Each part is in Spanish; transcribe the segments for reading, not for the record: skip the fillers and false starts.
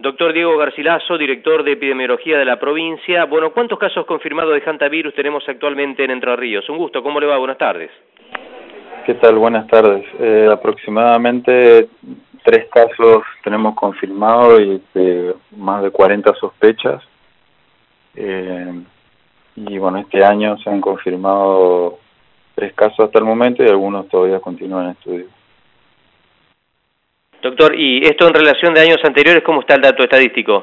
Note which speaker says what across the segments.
Speaker 1: Doctor Diego Garcilaso, director de epidemiología de la provincia. Bueno, ¿cuántos casos confirmados de hantavirus tenemos actualmente en Entre Ríos? Un gusto, ¿cómo le va? Buenas tardes.
Speaker 2: ¿Qué tal? Buenas tardes. Aproximadamente 3 casos tenemos confirmados y más de 40 sospechas. Y bueno, este año se han confirmado 3 casos hasta el momento y algunos todavía continúan en estudio.
Speaker 1: Doctor, ¿y esto en relación de años anteriores, cómo está el dato estadístico?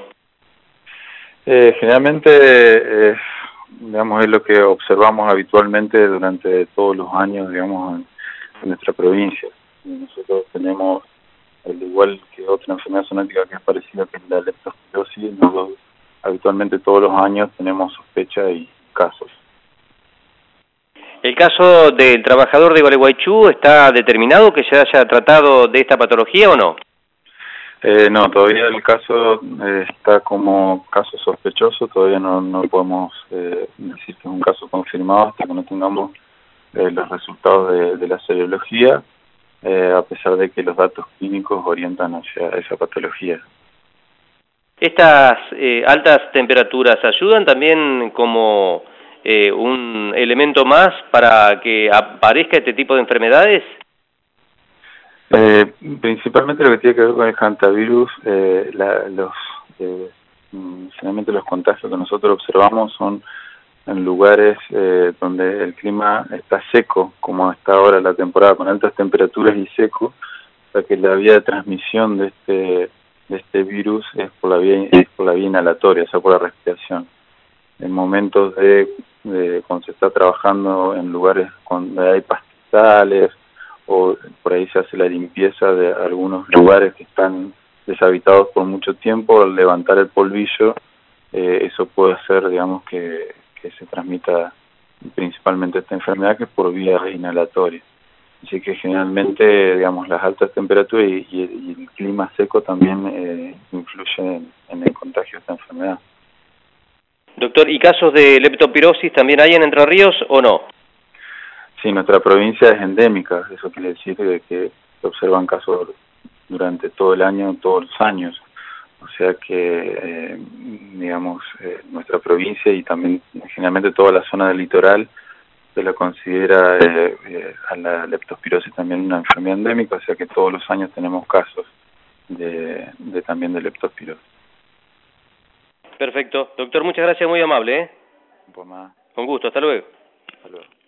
Speaker 2: Generalmente, digamos, es lo que observamos habitualmente durante todos los años, digamos, en nuestra provincia. Nosotros tenemos, al igual que otra enfermedad zoonotica que es parecida, que es la leptospirosis, nosotros habitualmente todos los años tenemos sospecha y casos.
Speaker 1: ¿El caso del trabajador de Gualeguaychú está determinado que se haya tratado de esta patología o no?
Speaker 2: No, todavía el caso está como caso sospechoso, todavía no podemos decir que es un caso confirmado hasta que no tengamos los resultados de la serología, a pesar de que los datos clínicos orientan hacia esa patología.
Speaker 1: ¿Estas altas temperaturas ayudan también como un elemento más para que aparezca este tipo de enfermedades?
Speaker 2: Principalmente lo que tiene que ver con el hantavirus, generalmente los contagios que nosotros observamos son en lugares donde el clima está seco, como está ahora la temporada, con altas temperaturas y seco, o sea que la vía de transmisión de este virus es por la vía inhalatoria, o sea, por la respiración. En momentos cuando se está trabajando en lugares donde hay pastizales, o por ahí se hace la limpieza de algunos lugares que están deshabitados por mucho tiempo, al levantar el polvillo, eso puede hacer, digamos, que se transmita principalmente esta enfermedad, que es por vía inhalatoria. Así que generalmente, digamos, las altas temperaturas y el clima seco también influyen en el contagio de esta enfermedad.
Speaker 1: Doctor, ¿y casos de leptospirosis también hay en Entre Ríos o no?
Speaker 2: Sí, nuestra provincia es endémica, eso quiere decir que se observan casos durante todo el año, todos los años. O sea que, digamos, nuestra provincia y también generalmente toda la zona del litoral se la considera a la leptospirosis también una enfermedad endémica, o sea que todos los años tenemos casos también de leptospirosis.
Speaker 1: Perfecto. Doctor, muchas gracias, muy amable.
Speaker 2: Por nada.
Speaker 1: Con gusto, hasta luego.
Speaker 2: Hasta luego.